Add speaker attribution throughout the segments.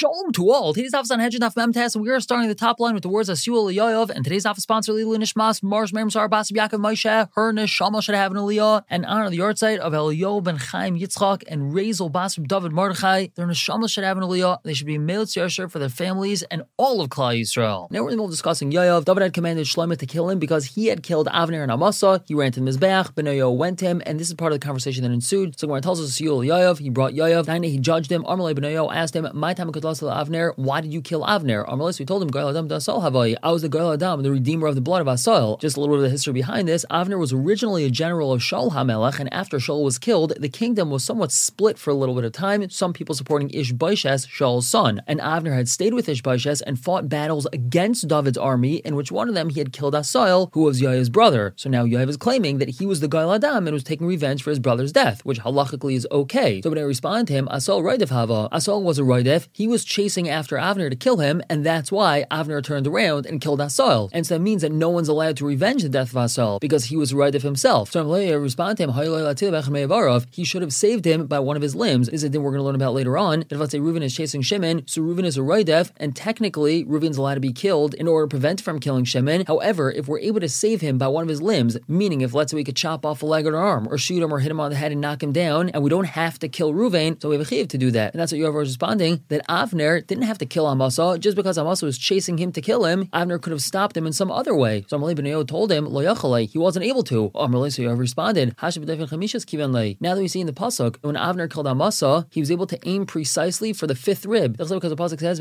Speaker 1: Shalom to all. Today's office on Hedged Daf Memtes, and we are starting the top line with the words Asul Yoav. And today's office sponsor Lilu Nishmas Mars Memsar Basib Yaakov Moshe. Her Neshama should have an Aliyah and honor the yard site of Eliyahu ben Chaim Yitzchak and Razel Basib David Mordechai. Their Neshama should have an Aliyah. They should be made Yasher for their families and all of Klal Yisrael. Now we're in the middle of discussing Yoav. David had commanded Shlomo to kill him because he had killed Avner and Amasa. He ran to the Mizbeach. Benayo went to him, and this is part of the conversation that ensued. So when it tells us Asul Yoav, he brought Yoav. He judged him. Amalei Benayo asked him, "My time Avner, why did you kill Avner?" Amalei, we told him, "Goyal Adam Dasal Havai. I was the Goyal Adam, the redeemer of the blood of Asal." Just a little bit of the history behind this. Avner was originally a general of Shaul HaMelech, and after Shaul was killed, the kingdom was somewhat split for a little bit of time. Some people supporting Ishbosheth, Shaul's son, and Avner had stayed with Ishbosheth and fought battles against David's army, in which one of them he had killed Asal, who was Yoav's brother. So now Yoav is claiming that he was the Goyal Adam and was taking revenge for his brother's death, which halachically is okay. So when I respond to him, Asal Raidef Hava. Asal was a Raidef. He was chasing after Avner to kill him, and that's why Avner turned around and killed Asal. And so that means that no one's allowed to revenge the death of Asal because he was Raidef himself. So I respond to him, he should have saved him by one of his limbs. This is a thing we're going to learn about later on. That if let's say Reuven is chasing Shimon, so Reuven is a Raidef, and technically Reuven's allowed to be killed in order to prevent from killing Shimon. However, if we're able to save him by one of his limbs, meaning if let's say we could chop off a leg or an arm, or shoot him or hit him on the head and knock him down, and we don't have to kill Reuven, so we have a chiv to do that. And that's what Yoav was responding, that Avner didn't have to kill Amasa. Just because Amasa was chasing him to kill him, Avner could have stopped him in some other way. So Amalei ben Yoav told him, Lo yachalei, he wasn't able to. Amalei, so Yoav responded, now that we see in the pasuk, when Avner killed Amasa, he was able to aim precisely for the fifth rib. Because the pasuk says,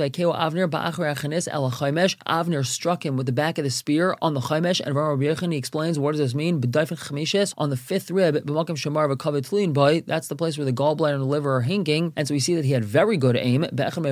Speaker 1: Avner struck him with the back of the spear on the chaimesh, and Rabbi Yechon, he explains, what does this mean? On the fifth rib, that's the place where the gallbladder and the liver are hanging, and so we see that he had very good aim.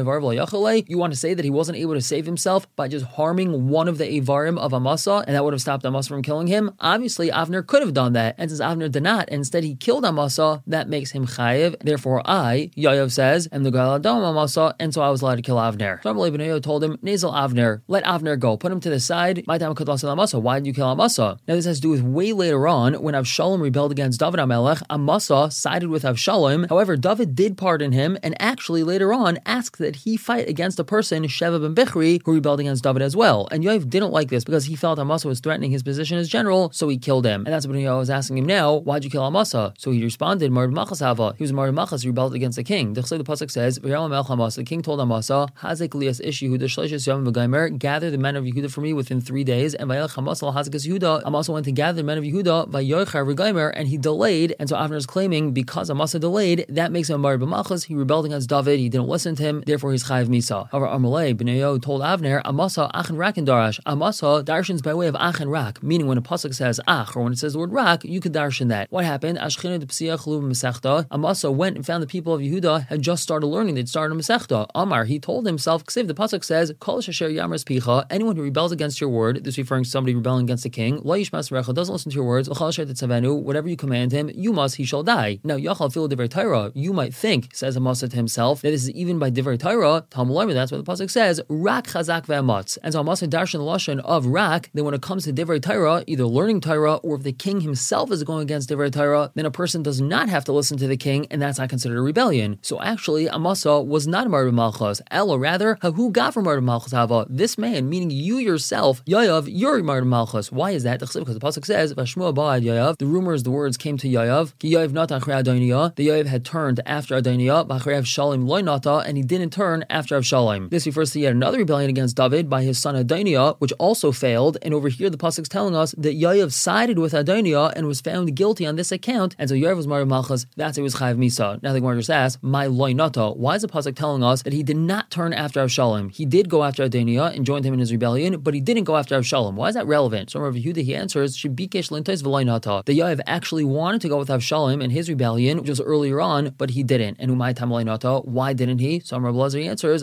Speaker 1: You want to say that he wasn't able to save himself by just harming one of the Avarim of Amasa, and that would have stopped Amasa from killing him? Obviously, Avner could have done that, and since Avner did not, and instead he killed Amasa, that makes him chayiv. Therefore, I, Yoav says, am the Goyal Adam Amasa, and so I was allowed to kill Avner. So Amalei ben Yoav told him, Nazel Avner, let Avner go, put him to the side. My time could Amasa. Why did you kill Amasa? Now this has to do with way later on when Avshalom rebelled against David HaMelech. Amasa sided with Avshalom. However, David did pardon him, and actually later on asked that he fight against a person, Sheva ben Bichri, who rebelled against David as well. And Yoav didn't like this because he felt Amasa was threatening his position as general, so he killed him. And that's what Yoav was asking him now, why'd you kill Amasa? So he responded, Mard Machas Hava. He was Mard Machas, rebelled against the king. The pasuk says, the king told Amasa, Hazek lias ish Yehuda shleishes yom v'gaimer, gather the men of Yehuda for me within 3 days. And Vayelech Amasa al Hazek Yehuda, Amasa went to gather the men of Yehuda, Vayochar v'gaimer, and he delayed. And so Avner is claiming because Amasa delayed, that makes him Mard B'machas. He rebelled against David. He didn't listen to him. Therefore, he's chayiv misa. However, Amalei ben Yoav told Avner, Amasa achen rak and darash. Amasa darshans by way of ach and rak, meaning when a pasuk says ach or when it says the word rak, you could darshan that. What happened? Ashchina de psiach lu mesechta. Amasa went and found the people of Yehuda had just started learning. They'd started a mesechta. Amar, he told himself, Ksiv, the pasuk says, Kol shasher yamras picha. Anyone who rebels against your word, this referring to somebody rebelling against the king. Lo yishmas recha, doesn't listen to your words. L'chal asher tetzavenu, whatever you command him, you must, he shall die. Now yachal fil divrei Torah. You might think, says Amasa to himself, that this is even by divrei Torah. Talmud, that's what the pasuk says. Rak chazak ve'amatz. And so Amasa darshan the lashon of rak. Then when it comes to divrei Torah, either learning Torah or if the king himself is going against divrei Torah, then a person does not have to listen to the king, and that's not considered a rebellion. So actually, Amasa was not a Mard Malchus. Ella, rather, who got from Mard Malchus Hava? This man, meaning you yourself, Yoav, you're Mard Malchus. Why is that? Because the pasuk says, Vashmu abad Yoav. The rumors, the words came to Yoav. Yoav not achre Adoniah. The Yoav had turned after Adoniah. Bachre Avshalom loy nata, and he didn't turn after Avshalom. This refers to yet another rebellion against David by his son Adoniah, which also failed. And over here, the pasuk's telling us that Yoav sided with Adoniah and was found guilty on this account. And so Yoav was Mard Malchus. That's it was chayiv misa. Now the Gemara just asks, my loy nata. Why is the pasuk telling us that he did not turn after Avshalom? He did go after Adoniah and joined him in his rebellion, but he didn't go after Avshalom. Why is that relevant? So Rabbi Yehuda, he answers, Shebikesh lintais v'loy nata. The Yoav actually wanted to go with Avshalom in his rebellion, which was earlier on, but he didn't. And umay tam loy nata. Why didn't he? So Rabbi Lazar answers,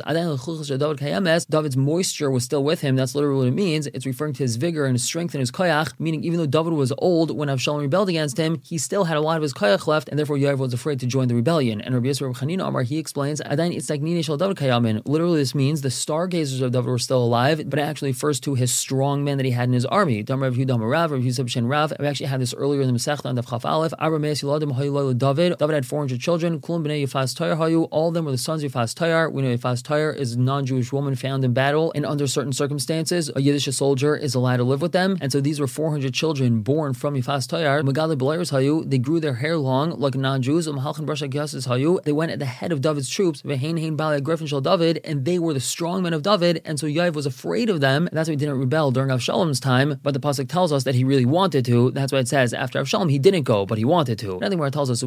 Speaker 1: David's moisture was still with him. That's literally what it means. It's referring to his vigor and his strength and his koyach, meaning even though David was old when Avshalom rebelled against him, he still had a lot of his koyach left, and therefore Yoav was afraid to join the rebellion. And Rabbi Yisrael Chanina Amar, he explains, literally this means the stargazers of David were still alive, but it actually refers to his strong men that he had in his army. David we actually had this earlier in the Masechta on Daf Chaf Aleph. David had 400 children. All of them were the sons of Yifas Tayar. We know Yifas Tyre is a non-Jewish woman found in battle, and under certain circumstances, a Yiddish soldier is allowed to live with them. And so these were 400 children born from Yifas Tyre. Magali Belayers Hayu, they grew their hair long like non-Jews. They went at the head of David's troops, David, and they were the strong men of David. And so Yoav was afraid of them. And that's why he didn't rebel during Avshalom's time. But the pasuk tells us that he really wanted to. That's why it says after Avshalom he didn't go, but he wanted to. Nothing more tells us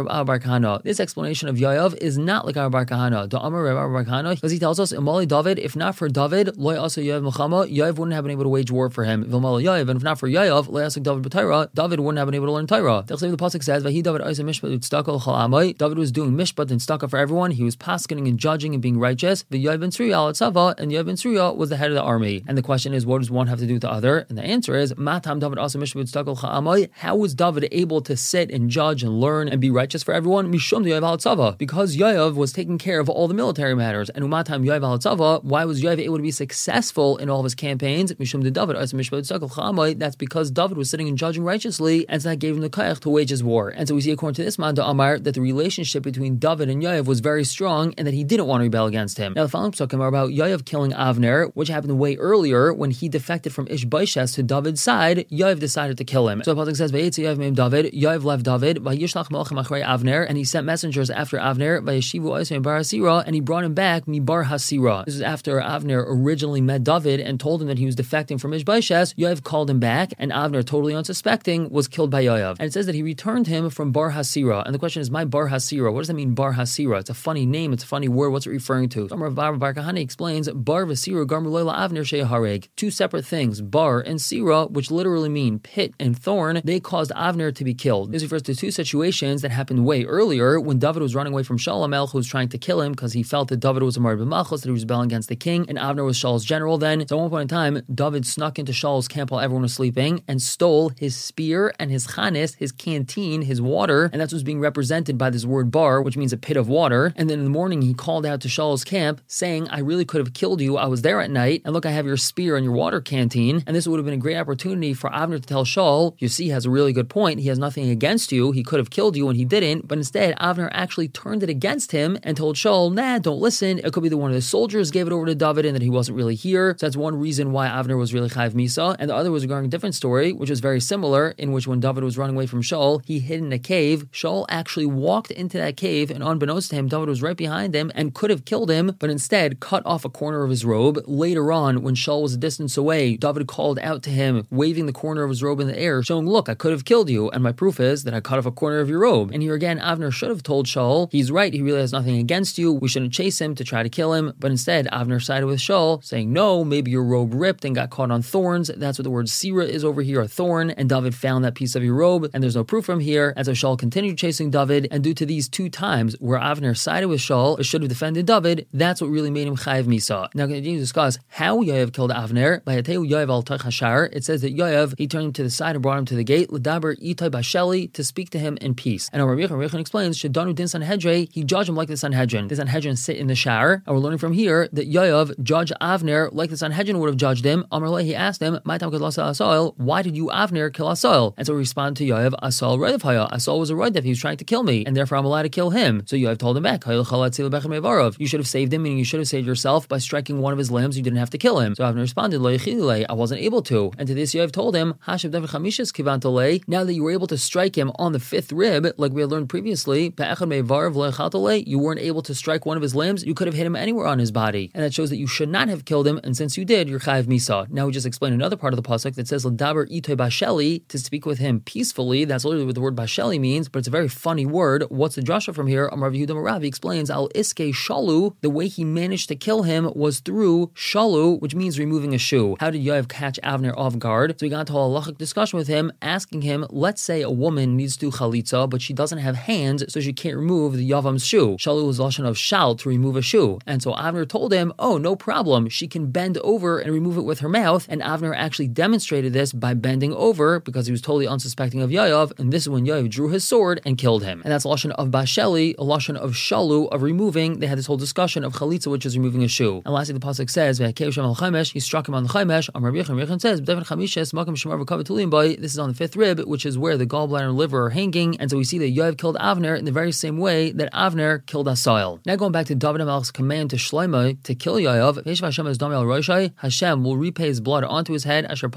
Speaker 1: this explanation of Yoav is not like Abba Bar Kahana. The Amar Abba Bar Kahana, because he tells us Imali David, if not for David, Loy Asa Yoav Melchama, Yoav wouldn't have been able to wage war for him. Vilmal Yoav, and if not for Yoav, Loy Asa David B'Torah, David wouldn't have been able to learn Torah. The pasuk says Vahi David Isa Mishpat Utstakal Chalamai. David was doing mishpat and staka for everyone. He was paskening and judging and being righteous. The Yoav ben Tzruya al Tzava, and Yoav ben Tzruya was the head of the army. And the question is, what does one have to do with the other? And the answer is Matam David Asa Mishpat Utstakal Chalamai. How was David able to sit and judge and learn and be righteous for everyone? Mishum Yoav al Tzava, because Yoav was taking care of all the military matters. And Umatam Yoav al Tzava, why was Yoav able to be successful in all of his campaigns? Mishum de David Asa Mishpat Utstakal Chalamai. That's because David was sitting and judging righteously, and so that gave him the kayach to wage his war. And so we see according to this man, the Amar, that the relationship between David and Yoav was very strong, and that he didn't want to rebel against him. Now the following psukim are about Yoav killing Avner, which happened way earlier when he defected from Ishbaishes to David's side. Yoav decided to kill him. So the pasuk says, "Vayetzi Yoav meim David." Yoav left David. Vayishlach malchim achrei Avner, and he sent messengers after Avner. Vayeshivu Oisei Bar Hasira, and he brought him back mi Bar Hasira. This is after Avner originally met David and told him that he was defecting from Ishbaishes. Yoav called him back, and Avner, totally unsuspecting, was killed by Yoav. And it says that he returned him from Bar Hasira. And the question is, my Bar Hasira, what does that mean, Bar Hasira? It's a funny name, it's a funny word, what's it referring to? Amar Bar Kahane explains, Bar Vasira Garmu Lola Avner Shehareg. Two separate things, Bar and Sira, which literally mean pit and thorn, they caused Avner to be killed. This refers to two situations that happened way earlier when David was running away from Shaul HaMelech, who was trying to kill him because he felt that David was a Marid B'Malchus, that he was rebelling against the king, and Avner was Shaul's general then. So at one point in time, David snuck into Shaul's camp while everyone was sleeping and stole his spear and his chanis, his canteen, his water, and that's what's being represented by this word bar, which means a pit of water. And then in the morning, he called out to Shaul's camp saying, I really could have killed you. I was there at night, and look, I have your spear and your water canteen. And this would have been a great opportunity for Avner to tell Shaul, you see, he has a really good point. He has nothing against you. He could have killed you, and he didn't. But instead, Avner actually turned it against him and told Shaul, nah, don't listen. It could be that one of the soldiers gave it over to David and that he wasn't really here. So that's one reason why Avner was really Chayav Misa. And the other was regarding a different story, which was very similar, in which when David was running away from Shaul, he hid in a cave. Shaul actually walked into that cave, and unbeknownst to him, David was right behind him and could have killed him, but instead cut off a corner of his robe. Later on, when Shaul was a distance away, David called out to him, waving the corner of his robe in the air, showing, look, I could have killed you, and my proof is that I cut off a corner of your robe. And here again, Avner should have told Shaul, he's right, he really has nothing against you, we shouldn't chase him to try to kill him, but instead, Avner sided with Shaul, saying, no, maybe your robe ripped and got caught on thorns. That's what the word sira is over here, a thorn, and David found that piece of your robe, and there's no proof from here. And so Shaul continued chasing David, and due to these two times where Avner sided with Shaul, or should have defended David, that's what really made him Chayav Misa. Now, continue to discuss how Yoav killed Avner. By Yatehu Yoav al Tach Hashar, it says that Yoav, he turned him to the side and brought him to the gate, L'daber Itai Basheli, to speak to him in peace. And Rabbi Yechon explains, Shadanu din Sanhedrin, he judged him like the Sanhedrin. The Sanhedrin sit in the shower, and we're learning from here that Yoav judged Avner like the Sanhedrin would have judged him. Amar he asked him, why did you, Avner, kill Asahel? And so he responded to Yoav, Asahel Roidev Haya. Asahel was a Roidev, he was trying to kill me, and therefore I'm allowed to kill him. So Yoav told him back, you should have saved him, meaning you should have saved yourself by striking one of his limbs. You didn't have to kill him. So Avner responded, I wasn't able to. And to this Yoav told him, now that you were able to strike him on the fifth rib, like we had learned previously, you weren't able to strike one of his limbs, you could have hit him anywhere on his body. And that shows that you should not have killed him, and since you did, you're Chayav Misa. Now we just explained another part of the pasuk that says L'daber Itoy Basheli, to speak with him peacefully. That's literally what the word Basheli means, but it's a very funny word. What's the drasha from here? Amar Yehuda Maravi explains, Al Iske Shalu, the way he managed to kill him was through Shalu, which means removing a shoe. How did Yoav catch Avner off guard? So he got into a halachic discussion with him, asking him, let's say a woman needs to do chalitza, but she doesn't have hands, so she can't remove the Yavam's shoe. Shalu was lashon of shal, to remove a shoe. And so Avner told him, oh, no problem. She can bend over and remove it with her mouth. And Avner actually demonstrated this by bending over because he was totally unsuspecting of Yoav. And this is when Yoav drew his sword and killed him. And that's a lashon of Basheli, a lashon of Shalu, of removing. They had this whole discussion of chalitza, which is removing a shoe. And lastly, the pasuk says, he struck him on the chaimesh. Amar Yechon says, this is on the fifth rib, which is where the gallbladder and liver are hanging. And so we see that Yoav killed Avner in the very same way that Avner killed Asahel. Now going back to David HaMelech's command to Shlomo to kill Yoav, Hashem will repay his blood onto his head, because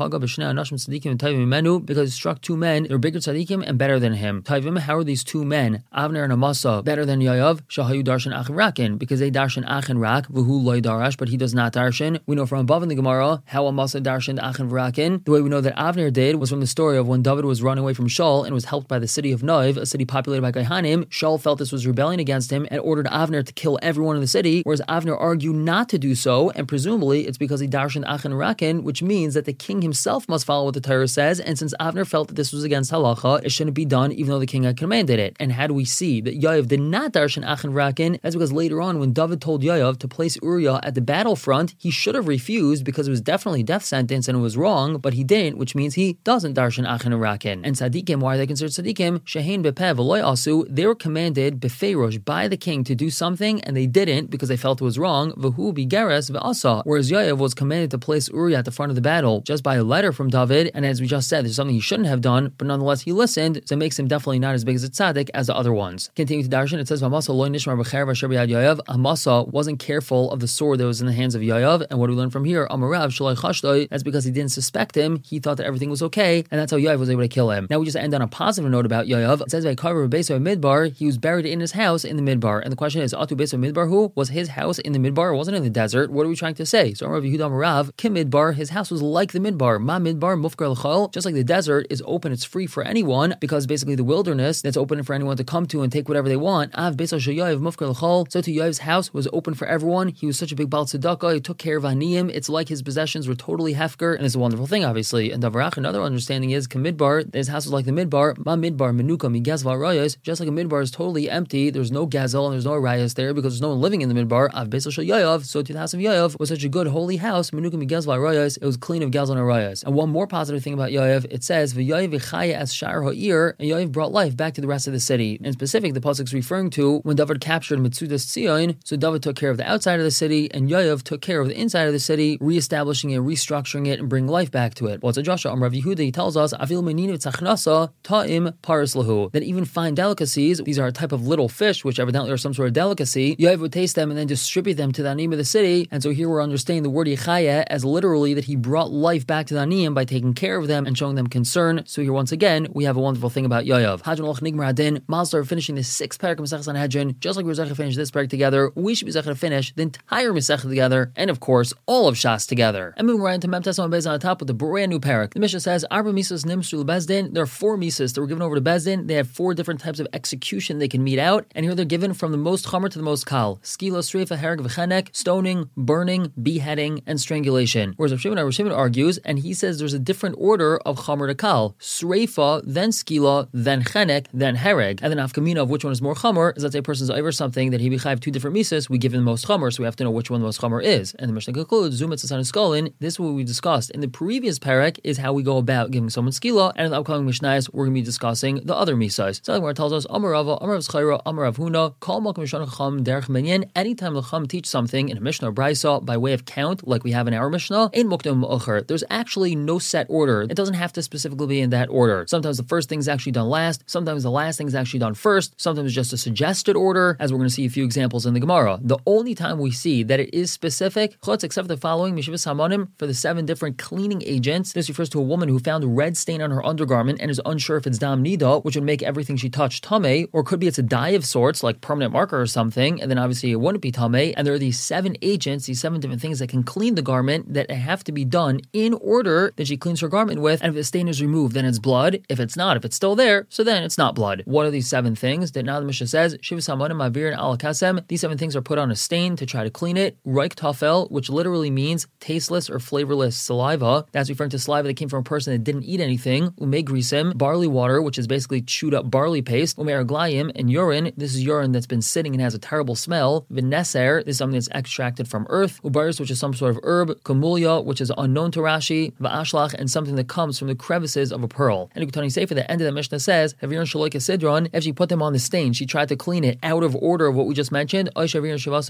Speaker 1: he struck two men, they were bigger tzaddikim and better than him. Taivim, how are these two men, Avner and Amasa, better than Yoav? Shahayu darshan achin rakin, because they darshan achin rak, v'hu loy darash, but he does not darshan. We know from above in the Gemara how Amasa darshan achin rakin. The way we know that Avner did was from the story of when David was running away from Shaul and was helped by the city of Noiv, a city populated by Gehanim. Shaul felt this was rebellion against him and ordered Avner to kill everyone in the city, whereas Avner argued not to do so, and presumably it's because he darshan achin rakin, which means that the king himself must follow what the Torah says, and since Avner felt that this was against halacha, it shouldn't be done even though the king had commanded it. And how do we see that Yoav did not darshan achin rakin? That's because later on when David told Yoav to place Uriah at the battlefront, he should have refused because it was definitely death sentence and it was wrong, but he didn't, which means he doesn't darshan achin rakin. And tzaddikim, why are they considered tzaddikim? Shehein bepev v'loy asu, they were commanded befeirosh by the king to do something and they didn't because they felt it was wrong. V'hu bigeres v'asa, whereas Yoav was commanded to place Uriah at the front of the battle just by a letter from David, and as we just said, there's something he shouldn't have done, but nonetheless he listened, so it makes him definitely not as big as a tzaddik as the other ones. Continuing to darshan, it says Amasa lo nishmar b'cher v'asher b'yad Yoav. Amasa wasn't careful of the sword that was in the hands of Yoav, and what do we learn from here? Amarav shaloi chashdoi, that's because he didn't suspect him, he thought that everything was okay, and that's how Yoav was able to kill him. Now we just end on a positive note about Yoav. It says by Karver Beso Midbar, he was buried in his house in the Midbar, and the question is, Atu Beso Midbar, who was his house in the Midbar? It wasn't in the desert. What are we trying to say? So Rav Yehuda Amarav, Kim Midbar, his house was like the Midbar. Ma Midbar Mufkar l'chol, just like the desert is open, it's free for anyone, because basically the wilderness that's open for anyone to come to and take whatever they want. Av Beso Yoav Mufkar l'chol, so to Yoav's house was open for everyone. He was such a big Baal Tzedakah, he took care of Aniyim. It's like his possessions were totally hefker, and it's a wonderful thing, obviously. And Davarach, another understanding is Kamidbar, that his house was like the Midbar. Ma Midbar Menuka Migazva Rayas, just like a Midbar is totally empty, there's no Gazel and there's no Rayas there because there's no one living in the Midbar. Av Beso Yoav, so to the house of Yoav was such a good holy house. Menuka Migazva Rayas, it was clean of Gazel and Rayas. And one more positive thing about Yoav, it says V'Yoav V'Chaya as Shar Ha'ir, and Yoav brought life back to the rest of the city. In specific, the pasuk's referring to when David captured Mitzudas Tzion, so David took care of the outside of the city, and Yoav took care of the inside of the city, reestablishing it, restructuring it, and bring life back to it. Well, it's a Joshua Rav Yehuda, he tells us Avil Meninu Tzachnasa Ta'im Paris Lahu, that even fine delicacies, these are a type of little fish, which evidently are some sort of delicacy, Yoav would taste them and then distribute them to the Anim of the city. And so here we're understanding the word Yechaya as literally that he brought life back to the Anim by taking care of them and showing them concern. So here once again, we have a wonderful thing about Yoav. Hadron Loch Nigmar Adin, Malstar finishing the 6th parak of Masechah Sanhedrin, just like we were to finish this parak together, we should be to finish the entire Masechah together, and of course, all of Shas together. And moving right into Mem Tesam Beis on the top with the brand new parak. The Mishnah says, Arba Misas Nimsru Bezdin, there are 4 Misas that were given over to Bezdin. They have 4 different types of execution they can mete out, and here they're given from the most Chomer to the most Kal. Skila, Sreifa, Hereg, V'chenek, stoning, burning, beheading, and strangulation. Whereas Rav Shimon argues, and he says there's a different order of Chomer to Kal. Sreifa, then Skila, then Chenek, then Hereg. And then Afkamina of which one is more Chomer is that a person's over something that he bechayev 2 different Misas, we give him the most Chomer, so we have to know which one the most Chomer is. And the Mishnah concludes, Zumetz Asan Skolin, this is what we discussed in the previous parak, is how we go about giving someone Skila, and in the upcoming Mishnayos, we're going to be discussing the other Misas. So where it tells us, Amarava, Amarav Schaira, Amarav Huna, Kal Malkam Mishana Chacham, Derech Menyen, anytime the Chacham teach something in a Mishnah or Brisa by way of count, like we have in our Mishnah, Ein Mukdam Ucher, there's actually no set order. It doesn't have to specifically be in that order. Sometimes the first thing is actually done last, sometimes the last thing is actually done first, sometimes it's just a suggested order, as we're going to see a few examples in the Gemara. The only time we see that it is specific, chutz, except for the following, Mishivas Hamanim, for the 7 different cleaning agents. This refers to a woman who found a red stain on her undergarment and is unsure if it's dam nida, which would make everything she touched tameh, or could be it's a dye of sorts, like permanent marker or something, and then obviously it wouldn't be tameh. And there are these 7 agents, these 7 different things that can clean the garment that have to be done in order that she cleans her garment with. And if the stain is removed, then it's blood. If it's not, if it's still there, so then it's not blood. What are these 7 things that now the Mishnah says? Shivas Hamanim Mavir and Al Kasem. These 7 things are put on a stain to try to clean it. Reik Tafel, which literally means tasteless or flavorless saliva. That's referring to saliva that came from a person that didn't eat anything. Ume Grisim, barley water, which is basically chewed up barley paste. Ume Arglayim, and urine. This is urine that's been sitting and has a terrible smell. Vineser, this is something that's extracted from earth. Ubaris, which is some sort of herb. Kamulya, which is unknown to Rashi. Va'ashlach, and something that comes from the crevices of a pearl. And Ukutani Sefer, the end of the Mishnah says, Haviran Shaloika Sidron, if she put them on the stain, she tried to clean it out of order of what we just mentioned, or she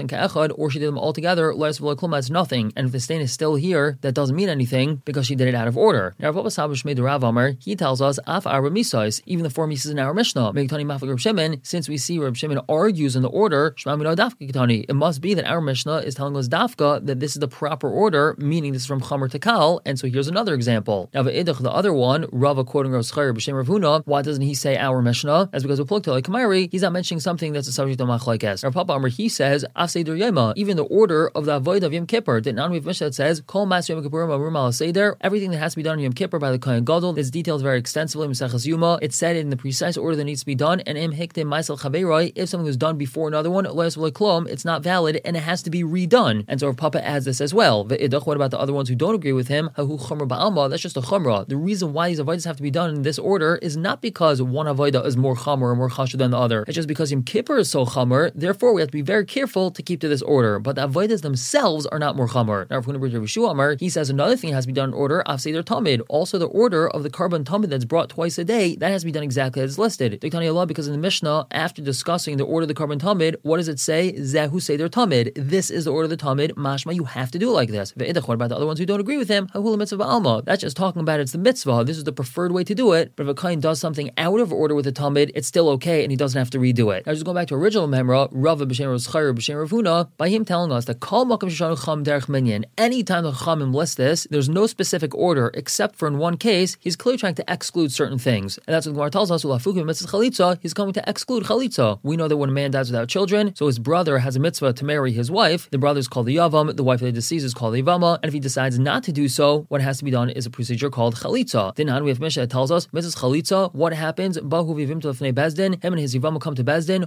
Speaker 1: did them all together, it's nothing. And if the stain is still here, that doesn't mean anything because she did it out of order. Now, Rav Sabash made the Rav Amar, he tells us, Af Arba Misais, even the 4 Misas in our Mishnah, since we see Reb Shimon argues in the order, It must be that our Mishnah is telling us dafka that this is the proper order, meaning this is from Chamer to Kal. And so here's another example. Now the other one, Rava quoting Rav Chayer b'shem Rav Huna, why doesn't he say our Mishnah? That's because he's not mentioning something that's a subject of machlokes. Rav Papa Amar, he says Seder Yoma, even the order of the avodah of Yom Kippur. That now we have Mishnah that says Kol Mas Yom Kippurim Amrum Al Seder. Everything that has to be done on Yom Kippur by the Kohen Gadol is detailed very extensively in Maseches Yuma. It's said in the precise order that needs to be done. And Im Hiktim Maisel Chaveroi, if something was done before another one, it's not valid and it has to be redone. And so Rav Papa adds this as well. What about the other ones who don't agree with him? Hahu Chumra Ba'alma. That's just a Chumra. The reason why these avodas have to be done in this order is not because one avodah is more Chamr or more Chashuv than the other. It's just because Yom Kippur is so Chamr. Therefore, we have to be very careful to keep to this order. But the avodas themselves are not more Chamr. Now, if we're going to bring Rav Yeshua Amar, he says another thing has to be done in order. Af Seder Tamid. Also, the order of the carbon Tamid that's brought twice a day, that has to be done exactly as listed. Diktani Allah, because in the Mishnah, after discussing the order of the carbon Tamid, what does it say? Zehu Seder Tamid. This is the order of the Tamid. Mashma, you have to do it like this. What about the other ones who don't agree with him? Hahula Mitzvah Alma. That's just talking about it's the mitzvah. This is the preferred way to do it. But if a kohen does something out of order with the Tamid, it's still okay and he doesn't have to redo it. Now, just going back to original Memra, Rava b'shem Rav Chayer b'shem Rav Huna, by him telling us that Kol Makom Sheshanu Cham Derech Minyan. Anytime the Chamim list this, there's no specific order except for in one case, he's clearly trying to exclude certain things. And that's what the Gemara tells us, Ulafukim Mitzvah Chalitza, he's coming to exclude Chalitza. We know that when a man dies without children, so his brother has a mitzvah to marry his wife, the brother is called the Yavam, the wife of the deceased is called the Yavama, and if he decides not to do so, what has to be done is a procedure called Chalitza. Then we have Mishnah that tells us, Mrs. Chalitza, what happens? Bahu Vivim to Bezdin, him and his Yavama come to Bezdin,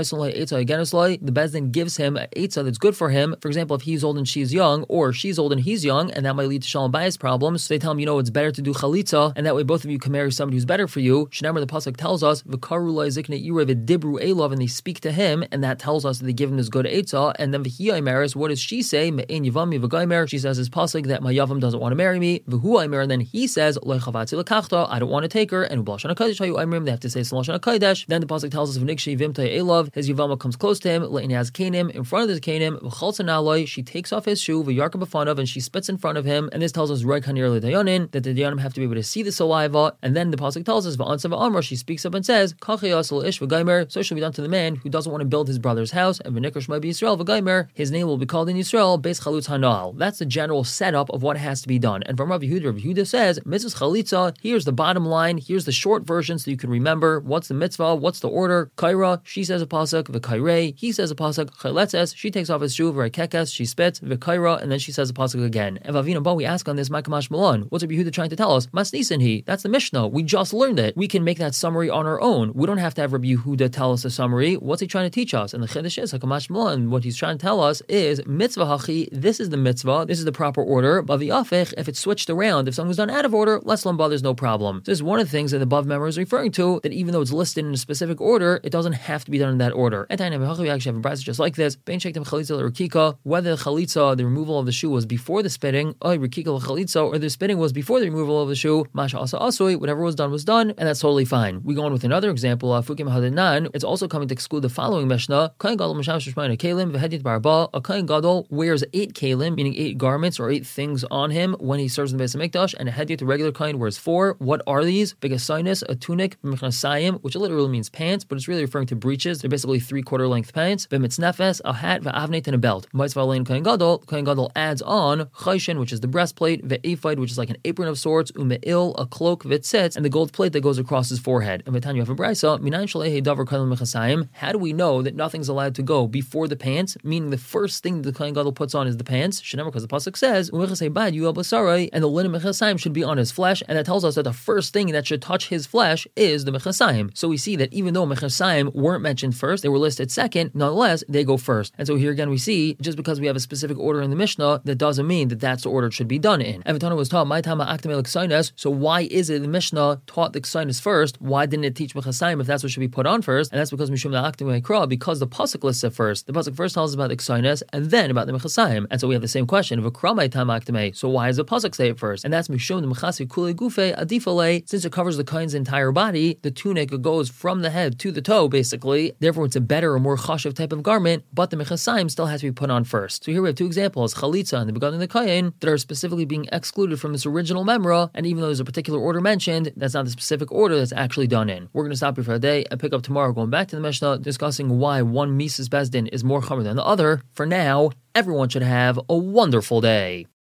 Speaker 1: the Bezdin gives him an Eitzah that's good for him. For example, if he's old and she's young, or she's old and he's young, and that might lead to Shalom Bayis problems, so they tell him, it's better to do Chalitza, and that way both of you can marry somebody who's better for you. Shnamar, the Pasuk tells us, V'karulai Zikne Ira V'dibru Elov, and they speak to him, and that tells us that they give him this good Eitzah, and then V'hiyai Maris, what does she say? Me'en Yavami V'gaimer, she says his Pasuk that my Yavam doesn't want to marry me, V'hu Aimer, and then he says, Lo Chavatzi L'kachta, I don't want to take her, and Ubal Shana Kodesh Hayu Aimerim, they have to say Salashana Kodesh. Then the Pasuk tells us, V'nikshi Vimtai Elov, his Yavama comes close to him, Le'in has Kanim, in front of the Kanim, V'chaltzan Aloi, she takes off his shoe, V'yarka B'fanav, and she spits in front of him, and this tells us, Roi Kanir L'dayanin, that the Dayanim have to be able to see the saliva, and then the Pasuk tells us, V'ansa V'amra, she speaks up and says, Kachayas L'Ish V'gaimer, so shall be done to the man who doesn't want to build his brother's house, and V'nikr Shmai B'Yisrael V'gaimer, his name will be called in Yisrael, Beis Chalutz Hanal. That's the general setup of what has to be done. And from Rav Yehuda says, Mitzvah Chalitza, here's the bottom line, here's the short version so you can remember what's the mitzvah, what's the order. Kaira, she says a pasuk, V'kairei, he says a pasuk, Chaletzes, she takes off his shoe, V'rekekes, she spits, V'kaira, and then she says a pasuk again. And Vavina Ba, we ask on this, Makamash Malon, what's Rav Yehuda trying to tell us? Masnisin he, that's the Mishnah, we just learned it. We can make that summary on our own. We don't have to have Rabbi Yehuda tell us a summary. What's he trying to teach us? And the Chiddush is, Hakamash Malon, what he's trying to tell us is, Mitzvah Hachi, this is the mitzvah, this is the proper order, but the Afich, if it's switched around, if something was done out of order, less lamba, there's no problem. So this is one of the things that the above member is referring to, that even though it's listed in a specific order, it doesn't have to be done in that order. At time, we actually have a brayso just like this, whether the chalitza, the removal of the shoe, was before the spitting, or the spitting was before the removal of the shoe, masha asa asui, whatever was done, and that's totally fine. We go on with another example, Fukim Hadanan, it's also coming to exclude the following Mishnah, Kohen Gadol a Kohen Gadol wears 8 kalim, meaning 8 garments or 8 things on him when he serves in the Beis HaMikdash, and a Hedyot, the regular Kohen, wears 4. What are these? Begasinus, a tunic, Mechnasayim, which literally means pants, but it's really referring to breeches. They're basically 3/4 length pants. B'mitznefes, a hat, v'avnet, and a belt. Mitzvah Kohen Gadol adds on Chayshin, which is the breastplate, ve'ephod, which is like an apron of sorts, ume'il, a cloak, v'tzitz, and the gold plate that goes across his forehead. And v'tan you have a brayso, minayin shalehi davar kohen mechasayim. How do we know that nothing's allowed to go before the pants? Meaning the first thing the Kohen Gadol puts on is the pants. Shenemar, because the pasuk says, and the linen mechasayim should be on his flesh, and that tells us that the first thing that should touch his flesh is the mechasayim. So we see that even though mechasayim weren't mentioned first, they were listed second, nonetheless, they go first. And so here again we see, just because we have a specific order in the Mishnah, that doesn't mean that that's the order it should be done in. Avatana was taught, so why is it the Mishnah taught the Ksainis first? Why didn't it teach mechasayim if that's what should be put on first? And that's because Mishum La'aktim Ekra, because the pasuk lists it first. The pasuk first tells us about the Ksainis, and then about the mechasayim. And so we have the same question of Akramai Tam Aktime. So why does the pasuk say it first? And that's Mishum the Mechasi Kule Gufe Adifale. Since it covers the Kohen's entire body, the tunic goes from the head to the toe, basically. Therefore, it's a better or more chashav type of garment, but the mechasayim still has to be put on first. So here we have 2 examples, Chalitza and the Begadim the Kohen, that are specifically being excluded from this original memra, and even though there's a particular order mentioned, that's not the specific order that's actually done in. We're going to stop here for a day and pick up tomorrow, going back to the Mishnah, discussing why one Mises Bezdin is more chamer than the other, for now, everyone should have a wonderful day.